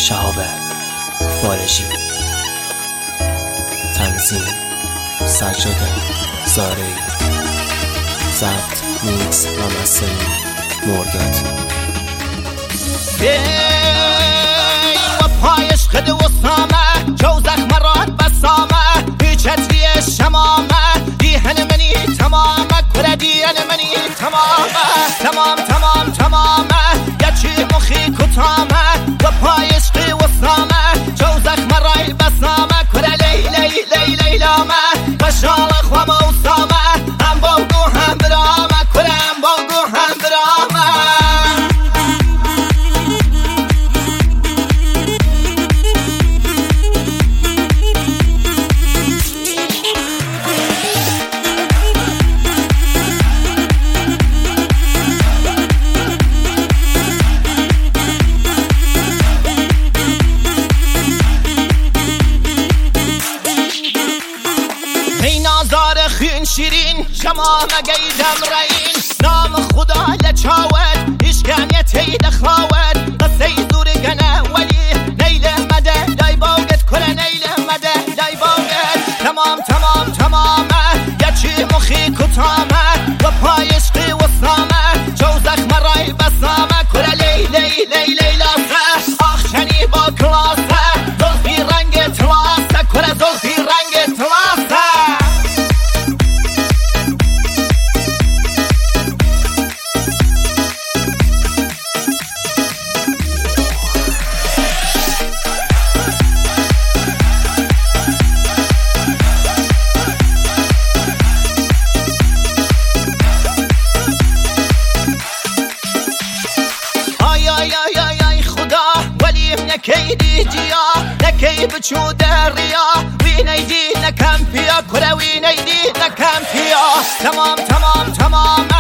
شهاب فارجی، تنظیم سجاد زارعی، ضبط میکس و مسترینگ مرداد. و پایش خد و سامه جو زخم راد بسامه بیچتری شمامه دیهن منی تمامه کره دیهن منی تمامه تمامه یکی مخی کتامه و پایش خد و سامه جو زخم رای بسامه کره لیلامه بشال خوامه و سامه هم باگو هم برامه کره هم باگو هم برامه. خین شیرین شما مگیدم رین نام خدا لچاود اشکانیت هید خواود قصه زور گنه ولی نیل مده لای باگت کره نیل مده لای باگت تمامه یکی مخی کتامه و پایش قی و سامه جو زخم رای بسامه کره لیلاسه آخشنی با کلاسه زلفی رنگ تلاسه کره زلفی رنگ تلاسه. نکی دیجیا نکی بچو دریا وی نیدی نکم پیا کره وی نیدی نکم پیا تمام